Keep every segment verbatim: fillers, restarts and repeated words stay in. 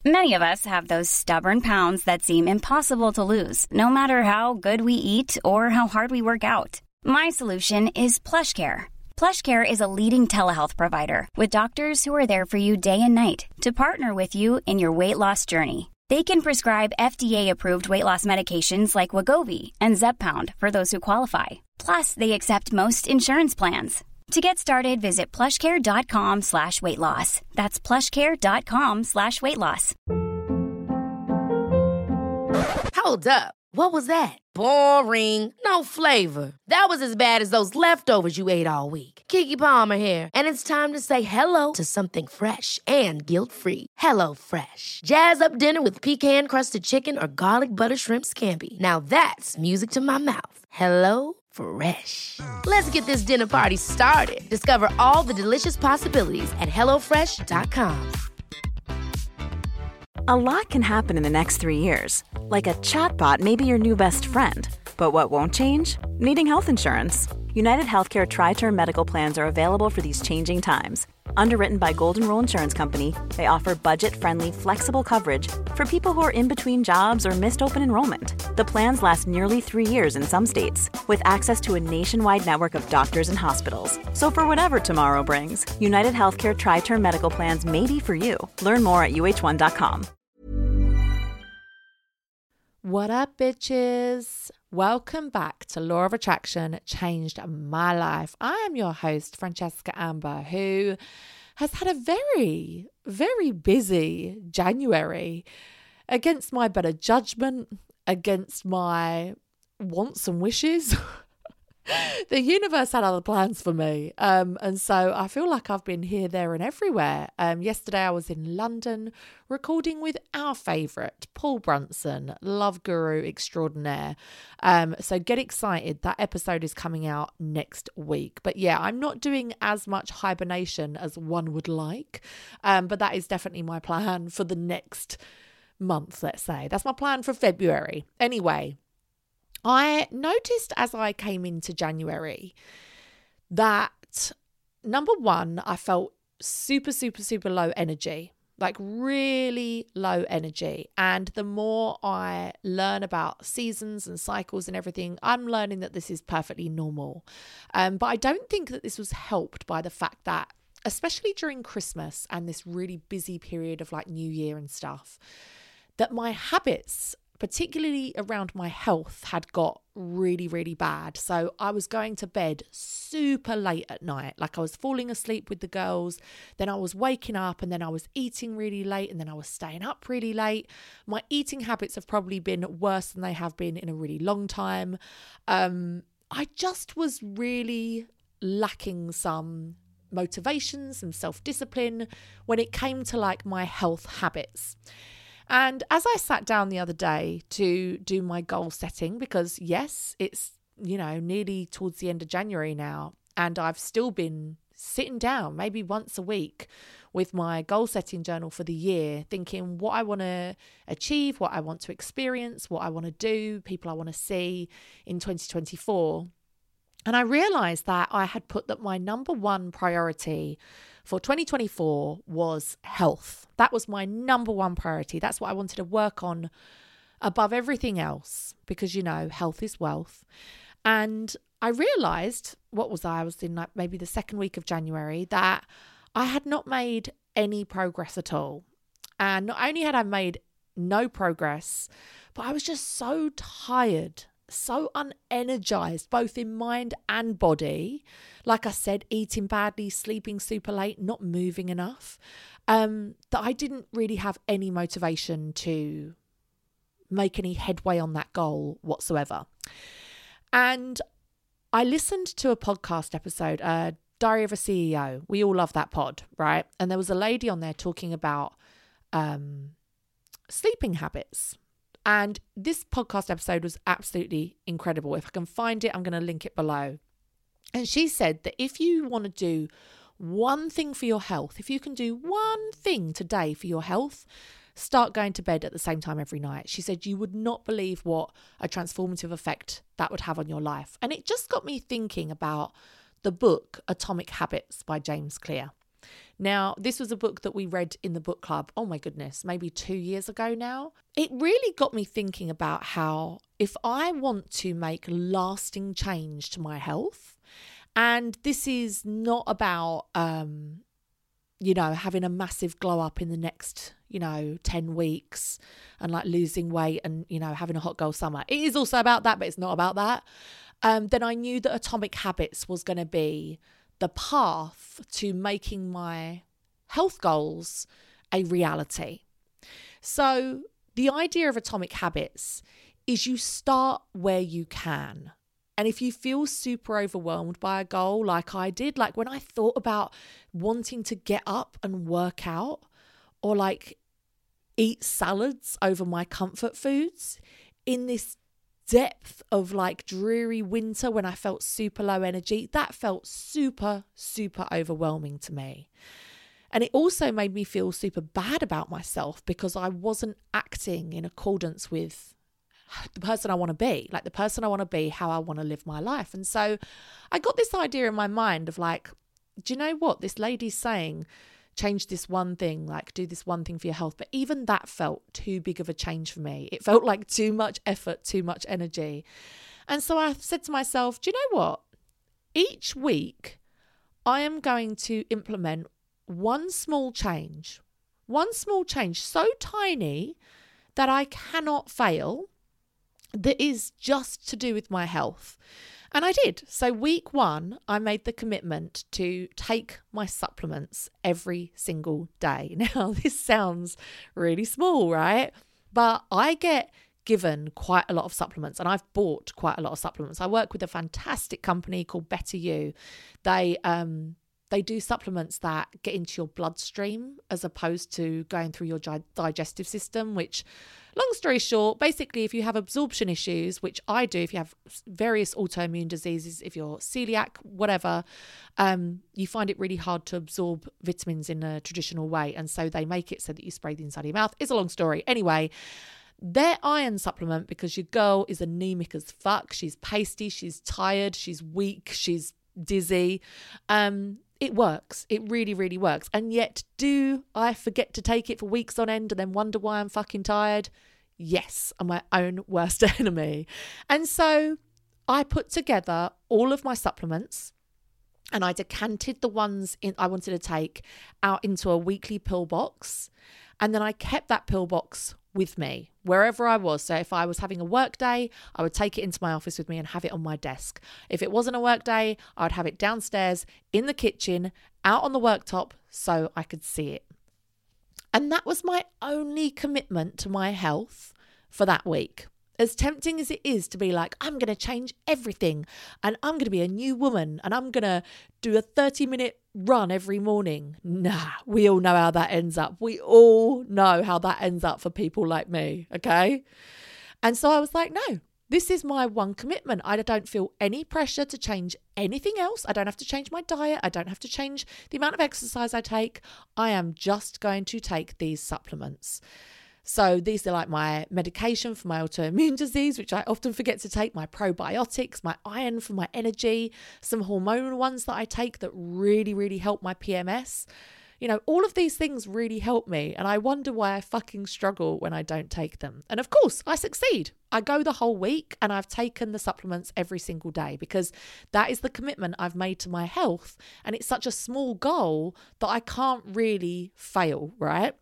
Many of us have those stubborn pounds that seem impossible to lose, no matter how good we eat or how hard we work out. My solution is PlushCare. PlushCare is a leading telehealth provider with doctors who are there for you day and night to partner with you in your weight loss journey. They can prescribe F D A-approved weight loss medications like Wegovy and Zepbound for those who qualify. Plus, they accept most insurance plans. To get started, visit plushcare.com slash weight loss. That's plushcare.com slash weight loss. Hold up. What was that? Boring. No flavor. That was as bad as those leftovers you ate all week. Keke Palmer here. And it's time to say hello to something fresh and guilt-free. Hello Fresh. Jazz up dinner with pecan-crusted chicken or garlic butter shrimp scampi. Now that's music to my mouth. Hello Fresh. Let's get this dinner party started. Discover all the delicious possibilities at hello fresh dot com. A lot can happen in the next three years. Like a chatbot may be your new best friend. But what won't change? Needing health insurance. United Healthcare Tri-Term Medical Plans are available for these changing times. Underwritten by Golden Rule Insurance Company, they offer budget-friendly, flexible coverage for people who are in between jobs or missed open enrollment. The plans last nearly three years in some states, with access to a nationwide network of doctors and hospitals. So for whatever tomorrow brings, United Healthcare Tri-Term Medical Plans may be for you. Learn more at U H one dot com. What up, bitches? Welcome back to Law of Attraction Changed My Life. I am your host, Francesca Amber, who has had a very, very busy January. Against my better judgment, against my wants and wishes. The universe had other plans for me. Um, and so I feel like I've been here, there and everywhere. Um, yesterday I was in London recording with our favourite, Paul Brunson, love guru extraordinaire. Um, so get excited. That episode is coming out next week. But yeah, I'm not doing as much hibernation as one would like. Um, but that is definitely my plan for the next month, let's say. That's my plan for February. Anyway, I noticed as I came into January that, number one, I felt super, super, super low energy, like really low energy. And the more I learn about seasons and cycles and everything, I'm learning that this is perfectly normal. Um, but I don't think that this was helped by the fact that, especially during Christmas and this really busy period of like New Year and stuff, that my habits, particularly around my health, had got really, really bad. So I was going to bed super late at night. Like I was falling asleep with the girls, then I was waking up, and then I was eating really late, and then I was staying up really late. My eating habits have probably been worse than they have been in a really long time. Um, I just was really lacking some motivation, some self-discipline when it came to like my health habits. And as I sat down the other day to do my goal setting, because yes, it's, you know, nearly towards the end of January now, and I've still been sitting down maybe once a week with my goal setting journal for the year, thinking what I want to achieve, what I want to experience, what I want to do, people I want to see in twenty twenty-four. And I realized that I had put that my number one priority for twenty twenty-four was health. That was my number one priority. That's what I wanted to work on above everything else, because, you know, health is wealth. And I realized, what was I? I was in like maybe the second week of January, that I had not made any progress at all. And not only had I made no progress, but I was just so tired, so unenergized, both in mind and body. Like I said, eating badly, sleeping super late, not moving enough, um, that I didn't really have any motivation to make any headway on that goal whatsoever. And I listened to a podcast episode, uh, Diary of a C E O. We all love that pod, right? And there was a lady on there talking about um, sleeping habits. And this podcast episode was absolutely incredible. If I can find it, I'm going to link it below. And she said that if you want to do one thing for your health, if you can do one thing today for your health, start going to bed at the same time every night. She said you would not believe what a transformative effect that would have on your life. And it just got me thinking about the book Atomic Habits by James Clear. Now, this was a book that we read in the book club, oh my goodness, maybe two years ago now. It really got me thinking about how if I want to make lasting change to my health, and this is not about, um, you know, having a massive glow up in the next, you know, ten weeks and like losing weight and, you know, having a hot girl summer. It is also about that, but it's not about that. Um, then I knew that Atomic Habits was going to be the path to making my health goals a reality. So the idea of Atomic Habits is you start where you can. And if you feel super overwhelmed by a goal like I did, like when I thought about wanting to get up and work out or like eat salads over my comfort foods in this depth of like dreary winter when I felt super low energy, that felt super, super overwhelming to me. And it also made me feel super bad about myself because I wasn't acting in accordance with the person I want to be, like the person I want to be, how I want to live my life. And so I got this idea in my mind of like, do you know what this lady's saying? Change this one thing, like do this one thing for your health. But even that felt too big of a change for me. It felt like too much effort, too much energy. And so I said to myself, do you know what? Each week I am going to implement one small change, one small change so tiny that I cannot fail, that is just to do with my health. And I did. So week one, I made the commitment to take my supplements every single day. Now, this sounds really small, right? But I get given quite a lot of supplements and I've bought quite a lot of supplements. I work with a fantastic company called Better You. They, um, They do supplements that get into your bloodstream as opposed to going through your gi- digestive system, which, long story short, basically if you have absorption issues, which I do, if you have various autoimmune diseases, if you're celiac, whatever, um, you find it really hard to absorb vitamins in a traditional way. And so they make it so that you spray the inside of your mouth. It's a long story. Anyway, their iron supplement, because your girl is anemic as fuck. She's pasty, she's tired, she's weak, she's dizzy. Um, It works. It really, really works. And yet, do I forget to take it for weeks on end and then wonder why I'm fucking tired? Yes, I'm my own worst enemy. And so I put together all of my supplements and I decanted the ones in I wanted to take out into a weekly pill box. And then I kept that pill box with me wherever I was. So if I was having a work day, I would take it into my office with me and have it on my desk. If it wasn't a work day, I would have it downstairs in the kitchen, out on the worktop so I could see it. And that was my only commitment to my health for that week. As tempting as it is to be like, I'm going to change everything and I'm going to be a new woman and I'm going to do a thirty minute run every morning. Nah, we all know how that ends up. We all know how that ends up for people like me, okay? And so I was like, no, this is my one commitment. I don't feel any pressure to change anything else. I don't have to change my diet. I don't have to change the amount of exercise I take. I am just going to take these supplements. So these are like my medication for my autoimmune disease, which I often forget to take, my probiotics, my iron for my energy, some hormonal ones that I take that really, really help my P M S. You know, all of these things really help me. And I wonder why I fucking struggle when I don't take them. And of course, I succeed. I go the whole week and I've taken the supplements every single day because that is the commitment I've made to my health. And it's such a small goal that I can't really fail, right?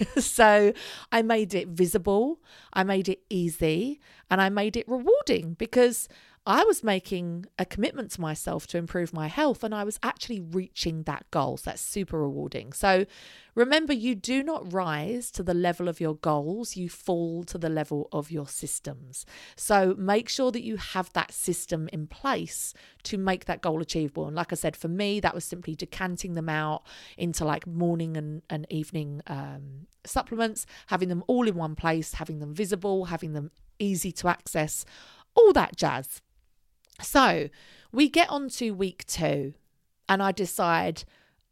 So I made it visible, I made it easy, and I made it rewarding because I was making a commitment to myself to improve my health and I was actually reaching that goal. So that's super rewarding. So remember, you do not rise to the level of your goals, you fall to the level of your systems. So make sure that you have that system in place to make that goal achievable. And like I said, for me, that was simply decanting them out into like morning and, and evening um, supplements, having them all in one place, having them visible, having them easy to access, all that jazz. So we get on to week two and I decide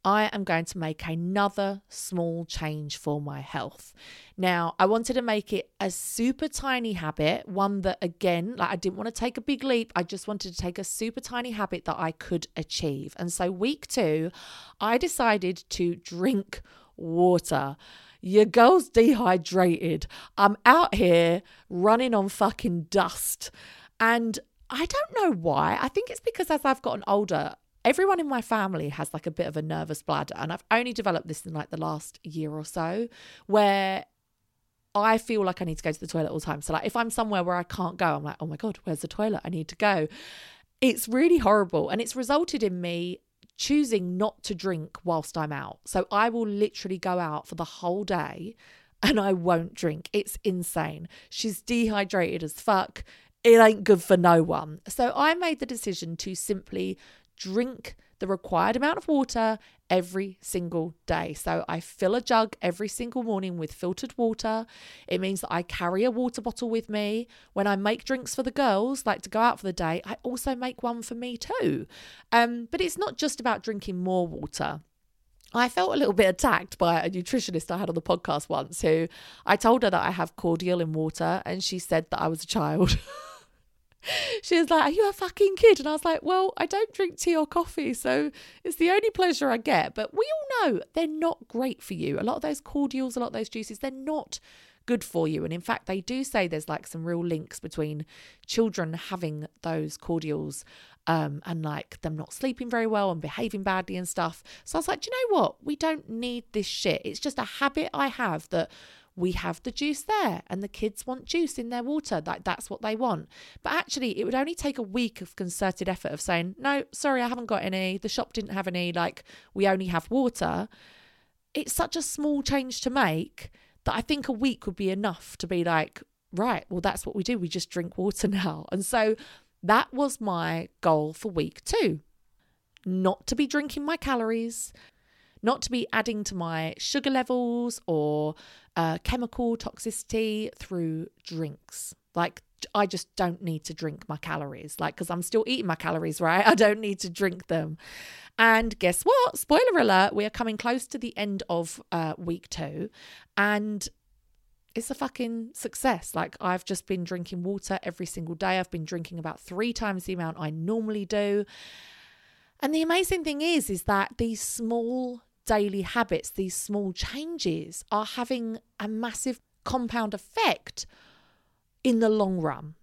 I am going to make another small change for my health. Now, I wanted to make it a super tiny habit, one that, again, like I didn't want to take a big leap. I just wanted to take a super tiny habit that I could achieve. And so week two, I decided to drink water. Your girl's dehydrated. I'm out here running on fucking dust. And I don't know why. I think it's because as I've gotten older, everyone in my family has like a bit of a nervous bladder. And I've only developed this in like the last year or so, where I feel like I need to go to the toilet all the time. So like if I'm somewhere where I can't go, I'm like, oh my God, where's the toilet? I need to go. It's really horrible. And it's resulted in me choosing not to drink whilst I'm out. So I will literally go out for the whole day and I won't drink. It's insane. She's dehydrated as fuck. It ain't good for no one. So I made the decision to simply drink the required amount of water every single day. So I fill a jug every single morning with filtered water. It means that I carry a water bottle with me. When I make drinks for the girls, like to go out for the day, I also make one for me too. Um, but it's not just about drinking more water. I felt a little bit attacked by a nutritionist I had on the podcast once who I told her that I have cordial in water and she said that I was a child. She was like, are you a fucking kid? And I was like, well, I don't drink tea or coffee, so it's the only pleasure I get. But we all know they're not great for you. A lot of those cordials, a lot of those juices, they're not good for you. And in fact, they do say there's like some real links between children having those cordials um, and like them not sleeping very well and behaving badly and stuff. So I was like, do you know what? We don't need this shit. It's just a habit I have that we have the juice there and the kids want juice in their water. Like that's what they want. But actually it would only take a week of concerted effort of saying, no, sorry, I haven't got any. The shop didn't have any. Like we only have water. It's such a small change to make that I think a week would be enough to be like, right, well, that's what we do. We just drink water now. And so that was my goal for week two. Not to be drinking my calories, not to be adding to my sugar levels or uh, chemical toxicity through drinks. Like, I just don't need to drink my calories, like, because I'm still eating my calories, right? I don't need to drink them. And guess what? Spoiler alert, we are coming close to the end of uh, week two and it's a fucking success. Like, I've just been drinking water every single day. I've been drinking about three times the amount I normally do. And the amazing thing is, is that these small daily habits, these small changes are having a massive compound effect in the long run.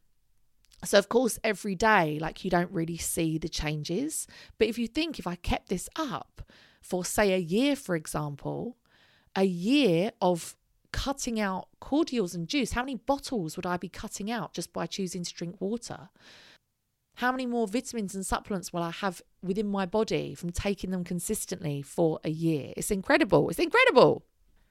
So of course, every day, like you don't really see the changes. But if you think, if I kept this up for say a year, for example, a year of cutting out cordials and juice, how many bottles would I be cutting out just by choosing to drink water? How many more vitamins and supplements will I have within my body from taking them consistently for a year? It's incredible. It's incredible.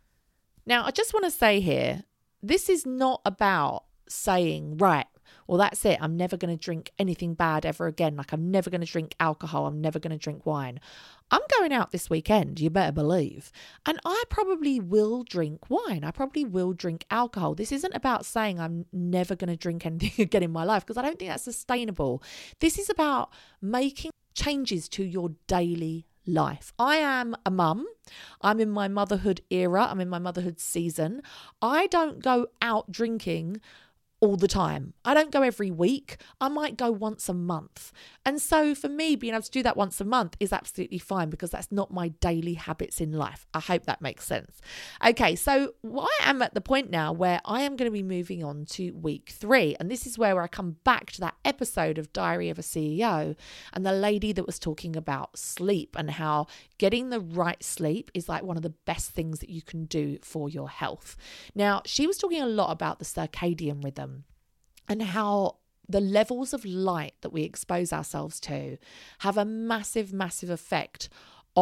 Now, I just want to say here, this is not about saying, right, well, that's it. I'm never going to drink anything bad ever again. Like, I'm never going to drink alcohol. I'm never going to drink wine. I'm going out this weekend, you better believe. And I probably will drink wine. I probably will drink alcohol. This isn't about saying I'm never going to drink anything again in my life, because I don't think that's sustainable. This is about making changes to your daily life. I am a mum. I'm in my motherhood era. I'm in my motherhood season. I don't go out drinking all the time. I don't go every week. I might go once a month. And so for me, being able to do that once a month is absolutely fine, because that's not my daily habits in life. I hope that makes sense. Okay, so I am at the point now where I am going to be moving on to week three. And this is where I come back to that episode of Diary of a C E O and the lady that was talking about sleep and how getting the right sleep is like one of the best things that you can do for your health. Now, she was talking a lot about the circadian rhythm and how the levels of light that we expose ourselves to have a massive, massive effect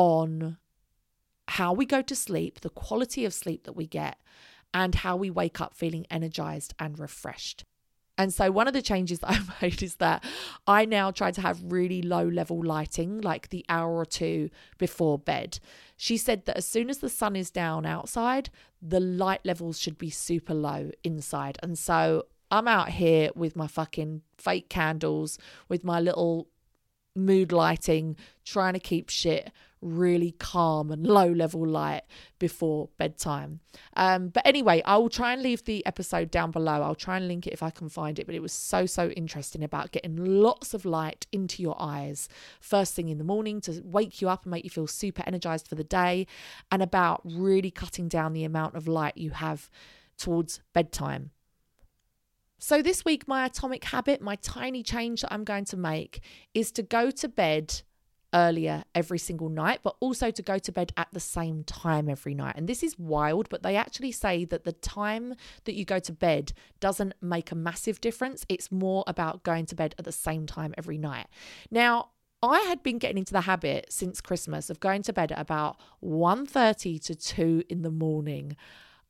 on how we go to sleep, the quality of sleep that we get, and how we wake up feeling energized and refreshed. And so one of the changes that I've made is that I now try to have really low level lighting, like the hour or two before bed. She said that as soon as the sun is down outside, the light levels should be super low inside. And so I'm out here with my fucking fake candles, with my little mood lighting, trying to keep shit really calm and low level light before bedtime. Um, but anyway, I will try and leave the episode down below. I'll try and link it if I can find it. But it was so, so interesting about getting lots of light into your eyes first thing in the morning to wake you up and make you feel super energized for the day, and about really cutting down the amount of light you have towards bedtime. So this week, my atomic habit, my tiny change that I'm going to make is to go to bed earlier every single night, but also to go to bed at the same time every night. And this is wild, but they actually say that the time that you go to bed doesn't make a massive difference. It's more about going to bed at the same time every night. Now, I had been getting into the habit since Christmas of going to bed at about one thirty to two in the morning.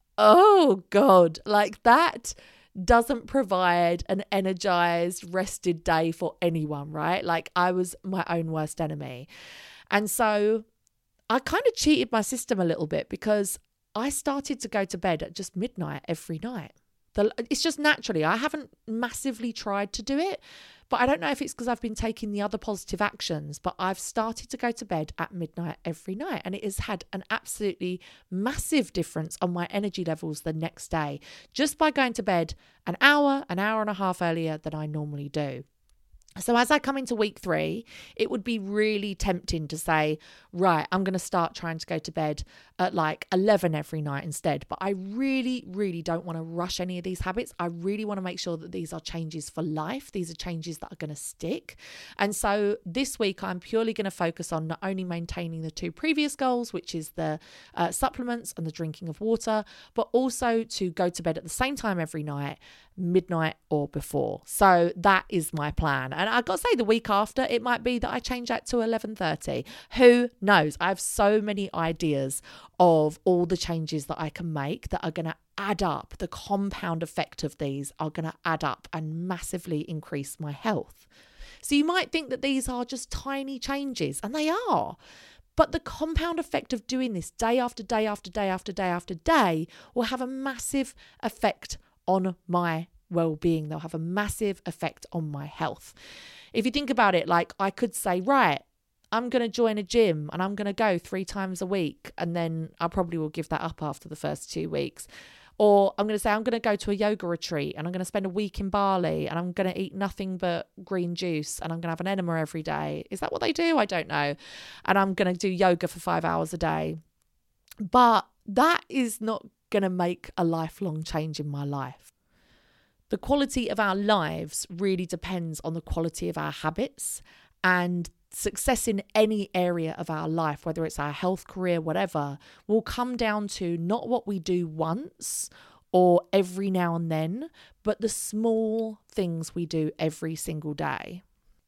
Oh God, like that doesn't provide an energized, rested day for anyone, right? Like I was my own worst enemy. And so I kind of cheated my system a little bit because I started to go to bed at just midnight every night. The, it's just naturally, I haven't massively tried to do it, but I don't know if it's because I've been taking the other positive actions, but I've started to go to bed at midnight every night, and it has had an absolutely massive difference on my energy levels the next day, just by going to bed an hour, an hour and a half earlier than I normally do. So as I come into week three, it would be really tempting to say, right, I'm going to start trying to go to bed at like eleven every night instead. But I really, really don't want to rush any of these habits. I really want to make sure that these are changes for life. These are changes that are going to stick. And so this week, I'm purely going to focus on not only maintaining the two previous goals, which is the uh, supplements and the drinking of water, but also to go to bed at the same time every night, midnight or before. So that is my plan. And I've got to say, the week after, it might be that I change that to eleven thirty. Who knows? I have so many ideas of all the changes that I can make that are going to add up. The compound effect of these are going to add up and massively increase my health. So you might think that these are just tiny changes, and they are. But the compound effect of doing this day after day after day after day after day will have a massive effect on my well-being. They'll have a massive effect on my health. If you think about it, like I could say, right, I'm going to join a gym and I'm going to go three times a week, and then I probably will give that up after the first two weeks. Or I'm going to say I'm going to go to a yoga retreat and I'm going to spend a week in Bali and I'm going to eat nothing but green juice and I'm going to have an enema every day. Is that what they do? I don't know. And I'm going to do yoga for five hours a day. But that is not going to make a lifelong change in my life. The quality of our lives really depends on the quality of our habits, and success in any area of our life, whether it's our health, career, whatever, will come down to not what we do once or every now and then, but the small things we do every single day.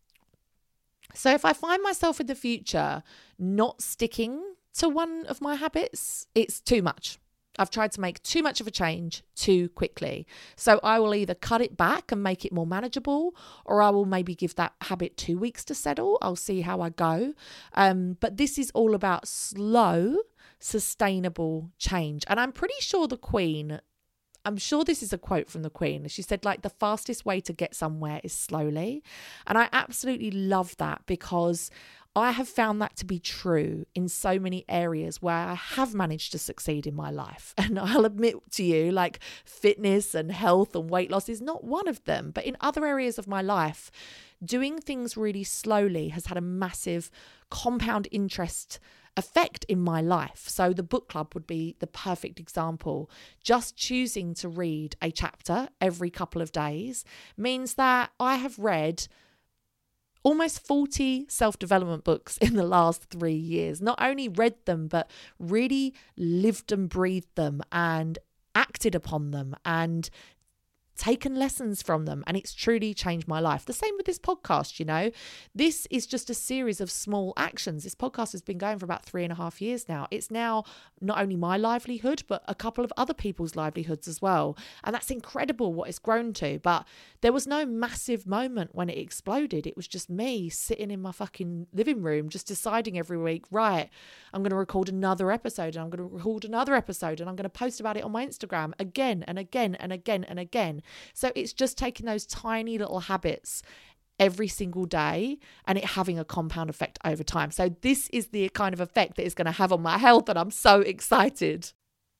So if I find myself in the future not sticking to one of my habits, it's too much. I've tried to make too much of a change too quickly. So I will either cut it back and make it more manageable, or I will maybe give that habit two weeks to settle. I'll see how I go. Um, but this is all about slow, sustainable change. And I'm pretty sure the Queen, I'm sure this is a quote from the Queen. She said, like, the fastest way to get somewhere is slowly. And I absolutely love that, because I have found that to be true in so many areas where I have managed to succeed in my life. And I'll admit to you, like, fitness and health and weight loss is not one of them. But in other areas of my life, doing things really slowly has had a massive compound interest effect in my life. So the book club would be the perfect example. Just choosing to read a chapter every couple of days means that I have read almost forty self-development books in the last three years. Not only read them, but really lived and breathed them and acted upon them and taken lessons from them, and it's truly changed my life. The same with this podcast, you know. This is just a series of small actions. This podcast has been going for about three and a half years now. It's now not only my livelihood, but a couple of other people's livelihoods as well. And that's incredible what it's grown to. But there was no massive moment when it exploded. It was just me sitting in my fucking living room, just deciding every week, right, I'm going to record another episode, and I'm going to record another episode, and I'm going to post about it on my Instagram again and again and again and again. So it's just taking those tiny little habits every single day and it having a compound effect over time. So this is the kind of effect that it's going to have on my health, and I'm so excited.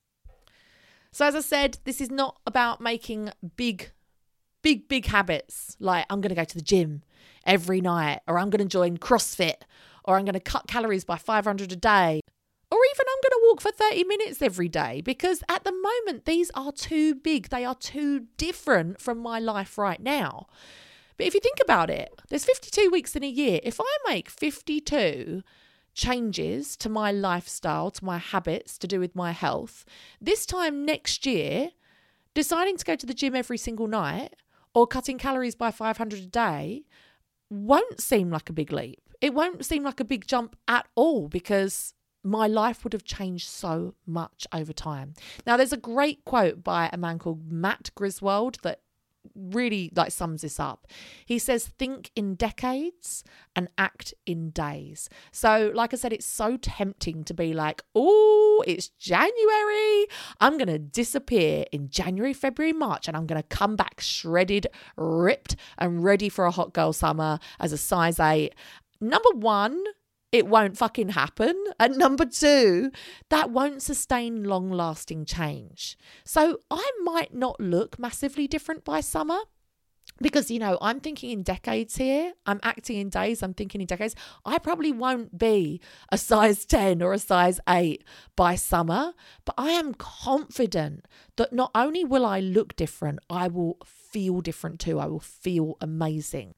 So as I said, this is not about making big, big, big habits like I'm going to go to the gym every night, or I'm going to join CrossFit, or I'm going to cut calories by five hundred a day, or even I'm going to walk for thirty minutes every day, because at the moment, these are too big. They are too different from my life right now. But if you think about it, there's fifty-two weeks in a year. If I make fifty-two changes to my lifestyle, to my habits, to do with my health, this time next year, deciding to go to the gym every single night or cutting calories by five hundred a day won't seem like a big leap. It won't seem like a big jump at all, because my life would have changed so much over time. Now, there's a great quote by a man called Matt Griswold that really like sums this up. He says, think in decades and act in days. So like I said, it's so tempting to be like, oh, it's January. I'm going to disappear in January, February, March, and I'm going to come back shredded, ripped, and ready for a hot girl summer as a size eight. Number one, it won't fucking happen. And number two, that won't sustain long-lasting change. So I might not look massively different by summer, because, you know, I'm thinking in decades here. I'm acting in days. I'm thinking in decades. I probably won't be a size ten or a size eight by summer, but I am confident that not only will I look different, I will feel different too. I will feel amazing.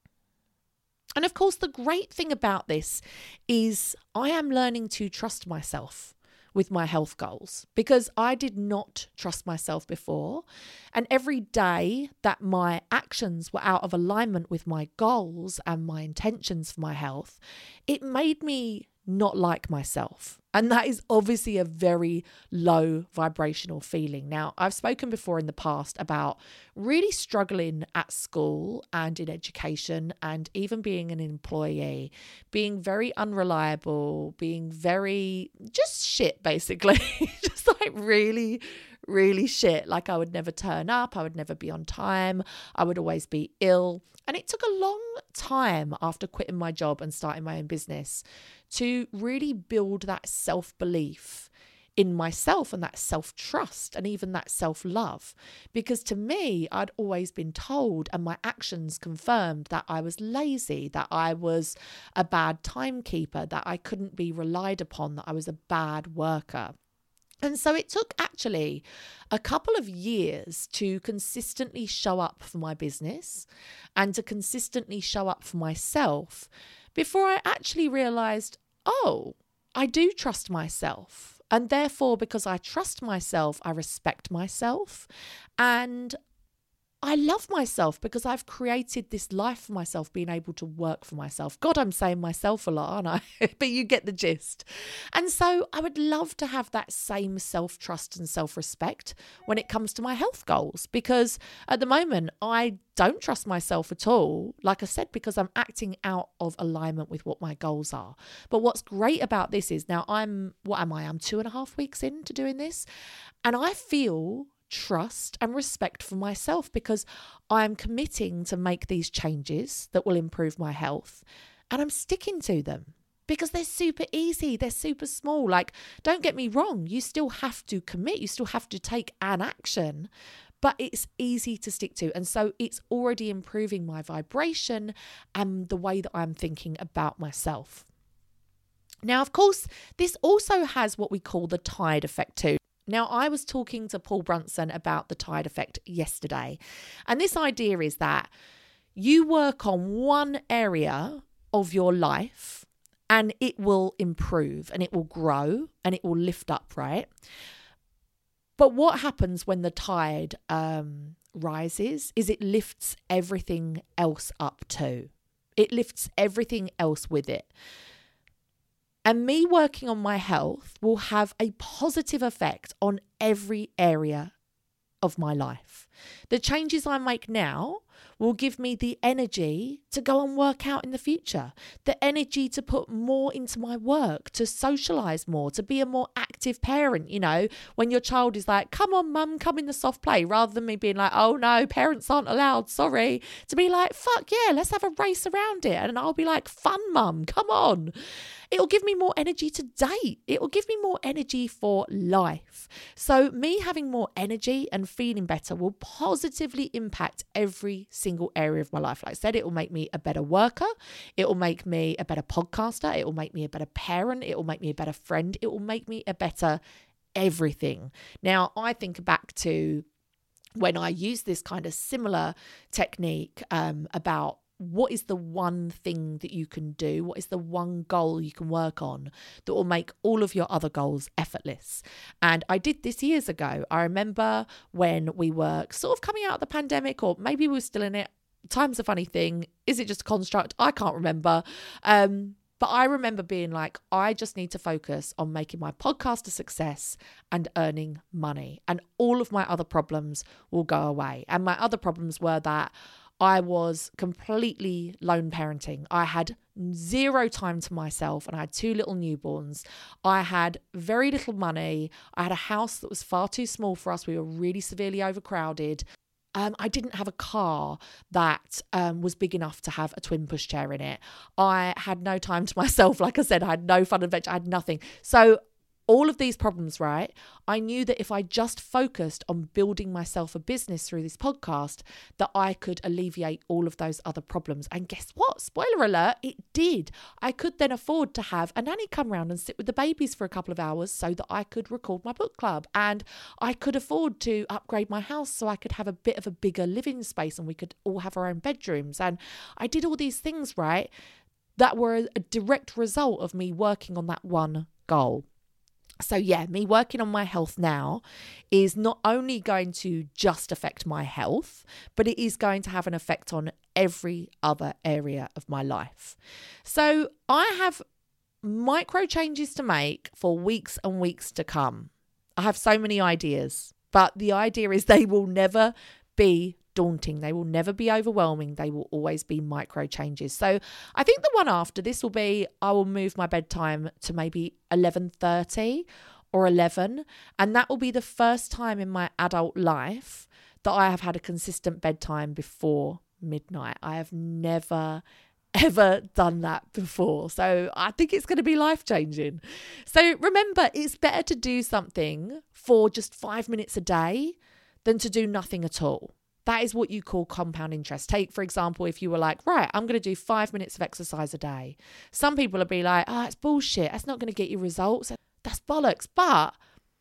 And of course, the great thing about this is I am learning to trust myself with my health goals, because I did not trust myself before. And every day that my actions were out of alignment with my goals and my intentions for my health, it made me not like myself. And that is obviously a very low vibrational feeling. Now, I've spoken before in the past about really struggling at school and in education, and even being an employee, being very unreliable, being very just shit, basically. Just like really, really shit. Like I would never turn up. I would never be on time. I would always be ill. And it took a long time after quitting my job and starting my own business to really build that self-belief in myself and that self-trust and even that self-love. Because to me, I'd always been told, and my actions confirmed, that I was lazy, that I was a bad timekeeper, that I couldn't be relied upon, that I was a bad worker. And so it took actually a couple of years to consistently show up for my business and to consistently show up for myself before I actually realized, oh, I do trust myself. And therefore, because I trust myself, I respect myself. And I love myself because I've created this life for myself, being able to work for myself. God, I'm saying myself a lot, aren't I? But you get the gist. And so I would love to have that same self-trust and self-respect when it comes to my health goals, because at the moment I don't trust myself at all, like I said, because I'm acting out of alignment with what my goals are. But what's great about this is now I'm, what am I? I'm two and a half weeks into doing this, and I feel trust and respect for myself because I'm committing to make these changes that will improve my health, and I'm sticking to them because they're super easy. They're super small. Like, don't get me wrong, you still have to commit, you still have to take an action, but it's easy to stick to. And so it's already improving my vibration and the way that I'm thinking about myself. Now, of course, this also has what we call the tide effect too. Now, I was talking to Paul Brunson about the tide effect yesterday, and this idea is that you work on one area of your life and it will improve and it will grow and it will lift up, right? But what happens when the tide um, rises is it lifts everything else up too. It lifts everything else with it. And me working on my health will have a positive effect on every area of my life. The changes I make now will give me the energy to go and work out in the future, the energy to put more into my work, to socialize more, to be a more active parent. You know, when your child is like, come on, mum, come in the soft play, rather than me being like, oh no, parents aren't allowed, sorry, to be like, fuck yeah, let's have a race around it. And I'll be like, fun, mum, come on. It'll give me more energy to date. It will give me more energy for life. So me having more energy and feeling better will positively impact every single area of my life. Like I said, it will make me a better worker. It will make me a better podcaster. It will make me a better parent. It will make me a better friend. It will make me a better everything. Now, I think back to when I used this kind of similar technique um, about what is the one thing that you can do? What is the one goal you can work on that will make all of your other goals effortless? And I did this years ago. I remember when we were sort of coming out of the pandemic, or maybe we were still in it. Time's a funny thing. Is it just a construct? I can't remember. Um, But I remember being like, I just need to focus on making my podcast a success and earning money, and all of my other problems will go away. And my other problems were that I was completely lone parenting. I had zero time to myself and I had two little newborns. I had very little money. I had a house that was far too small for us. We were really severely overcrowded. Um, I didn't have a car that um, was big enough to have a twin pushchair in it. I had no time to myself. Like I said, I had no fun adventure. I had nothing. So all of these problems, right? I knew that if I just focused on building myself a business through this podcast, that I could alleviate all of those other problems. And guess what? Spoiler alert, it did. I could then afford to have a nanny come round and sit with the babies for a couple of hours so that I could record my book club. And I could afford to upgrade my house so I could have a bit of a bigger living space and we could all have our own bedrooms. And I did all these things, right, that were a direct result of me working on that one goal. So yeah, me working on my health now is not only going to just affect my health, but it is going to have an effect on every other area of my life. So I have micro changes to make for weeks and weeks to come. I have so many ideas, but the idea is they will never be daunting. They will never be overwhelming. They will always be micro changes. So I think the one after this will be, I will move my bedtime to maybe eleven thirty or eleven. And that will be the first time in my adult life that I have had a consistent bedtime before midnight. I have never ever done that before. So I think it's going to be life-changing. So remember, it's better to do something for just five minutes a day than to do nothing at all. That is what you call compound interest. Take, for example, if you were like, right, I'm going to do five minutes of exercise a day. Some people will be like, oh, it's bullshit. That's not going to get you results. That's bollocks. But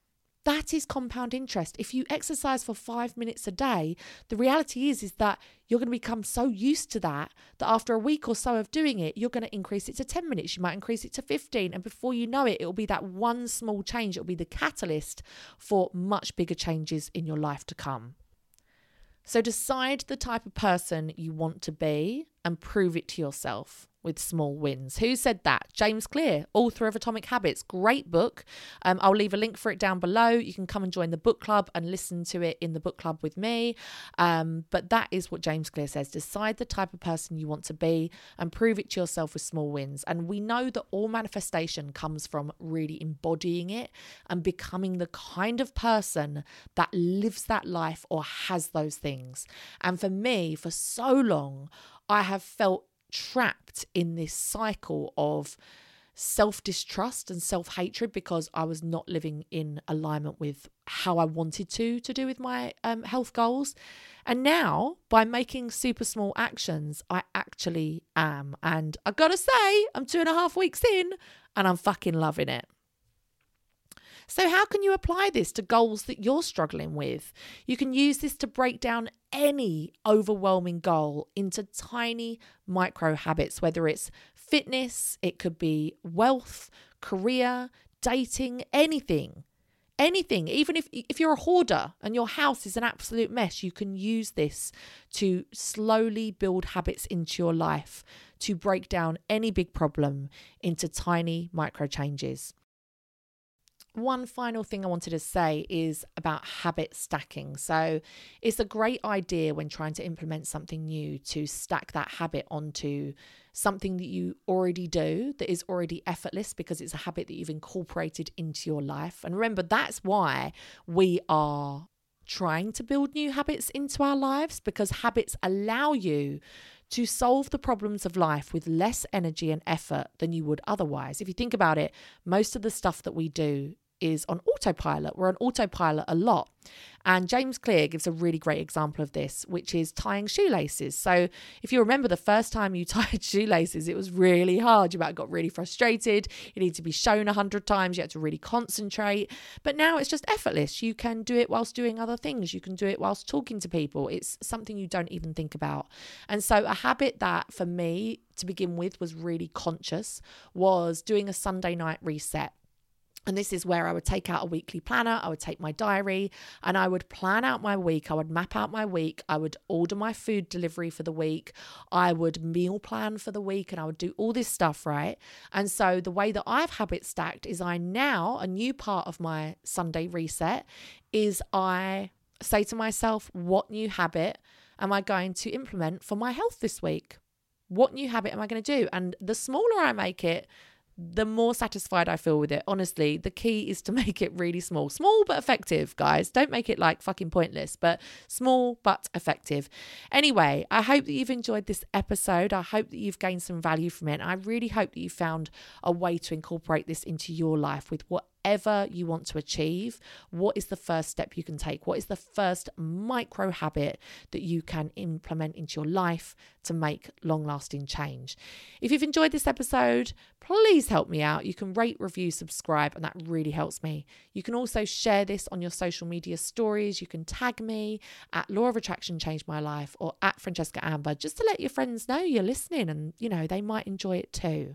that is compound interest. If you exercise for five minutes a day, the reality is, is that you're going to become so used to that, that after a week or so of doing it, you're going to increase it to ten minutes. You might increase it to fifteen. And before you know it, it will be that one small change. It will be the catalyst for much bigger changes in your life to come. So decide the type of person you want to be and prove it to yourself with small wins. Who said that? James Clear, author of Atomic Habits. Great book. Um, I'll leave a link for it down below. You can come and join the book club and listen to it in the book club with me. Um, but that is what James Clear says. Decide the type of person you want to be and prove it to yourself with small wins. And we know that all manifestation comes from really embodying it and becoming the kind of person that lives that life or has those things. And for me, for so long, I have felt trapped in this cycle of self-distrust and self-hatred because I was not living in alignment with how I wanted to to do with my um, health goals. And now, by making super small actions, I actually am. And I gotta say, I'm two and a half weeks in and I'm fucking loving it. So how can you apply this to goals that you're struggling with? You can use this to break down any overwhelming goal into tiny micro habits, whether it's fitness, it could be wealth, career, dating, anything. Anything. Even if, if you're a hoarder and your house is an absolute mess, you can use this to slowly build habits into your life to break down any big problem into tiny micro changes. one final thing I wanted to say is about habit stacking. So it's a great idea when trying to implement something new to stack that habit onto something that you already do that is already effortless, because it's a habit that you've incorporated into your life. And remember, that's why we are trying to build new habits into our lives, because habits allow you to solve the problems of life with less energy and effort than you would otherwise. If you think about it, most of the stuff that we do is on autopilot. We're on autopilot a lot. And James Clear gives a really great example of this, which is tying shoelaces. So if you remember the first time you tied shoelaces, it was really hard. You might have got really frustrated. You need to be shown a hundred times. You had to really concentrate. But now it's just effortless. You can do it whilst doing other things. You can do it whilst talking to people. It's something you don't even think about. And so a habit that for me to begin with was really conscious was doing a Sunday night reset. And this is where I would take out a weekly planner, I would take my diary, and I would plan out my week. I would map out my week. I would order my food delivery for the week. I would meal plan for the week, and I would do all this stuff, right? And so the way that I've habit stacked is I now, a new part of my Sunday reset is I say to myself, what new habit am I going to implement for my health this week? What new habit am I going to do? And the smaller I make it, the more satisfied I feel with it. Honestly, the key is to make it really small. Small but effective, guys. Don't make it like fucking pointless, but small but effective. Anyway, I hope that you've enjoyed this episode. I hope that you've gained some value from it. And I really hope that you found a way to incorporate this into your life with what whatever you want to achieve. What is the first step you can take? What is the first micro habit that you can implement into your life to make long-lasting change? If you've enjoyed this episode, please help me out. You can rate, review, subscribe, and that really helps me. You can also share this on your social media stories. You can tag me at Law of Attraction Changed My Life or at Francesca Amber, just to let your friends know you're listening and, you know, they might enjoy it too.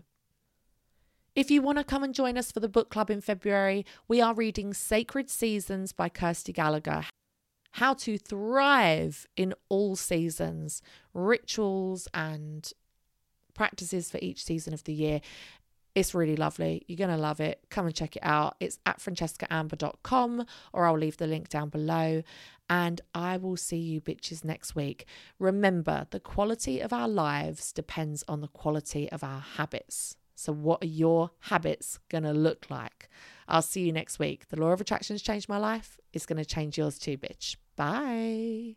If you want to come and join us for the book club in February, we are reading Sacred Seasons by Kirsty Gallagher. How to thrive in all seasons, rituals and practices for each season of the year. It's really lovely. You're going to love it. Come and check it out. It's at francesca amber dot com, or I'll leave the link down below. And I will see you bitches next week. Remember, the quality of our lives depends on the quality of our habits. So what are your habits going to look like? I'll see you next week. The Law of Attraction's changed my life. It's going to change yours too, bitch. Bye.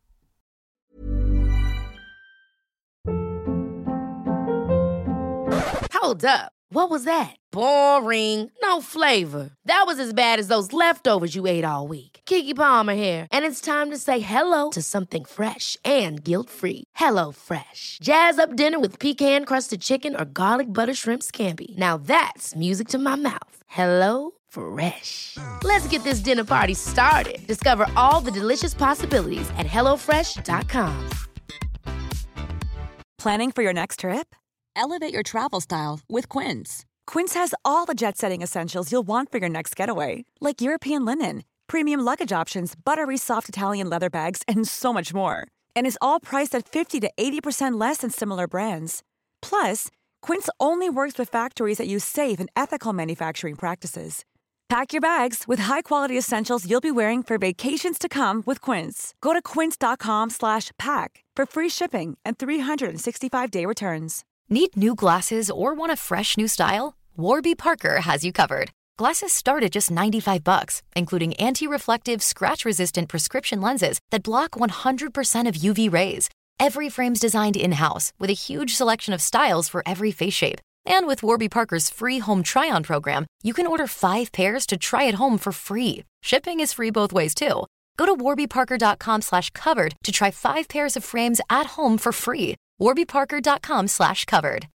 Hold up. What was that? Boring. No flavor. That was as bad as those leftovers you ate all week. Keke Palmer here. And it's time to say hello to something fresh and guilt-free. Hello Fresh. Jazz up dinner with pecan-crusted chicken or garlic butter shrimp scampi. Now that's music to my mouth. Hello Fresh. Let's get this dinner party started. Discover all the delicious possibilities at hello fresh dot com. Planning for your next trip? Elevate your travel style with Quince. Quince has all the jet-setting essentials you'll want for your next getaway, like European linen, premium luggage options, buttery soft Italian leather bags, and so much more. And is all priced at fifty to eighty percent less than similar brands. Plus, Quince only works with factories that use safe and ethical manufacturing practices. Pack your bags with high-quality essentials you'll be wearing for vacations to come with Quince. Go to quince.com slash pack for free shipping and three sixty-five day returns. Need new glasses or want a fresh new style? Warby Parker has you covered. Glasses start at just ninety-five bucks, including anti-reflective, scratch-resistant prescription lenses that block one hundred percent of U V rays. Every frame's designed in-house with a huge selection of styles for every face shape. And with Warby Parker's free home try-on program, you can order five pairs to try at home for free. Shipping is free both ways, too. Go to warbyparker.com slash covered to try five pairs of frames at home for free. warbyparker.com slash covered.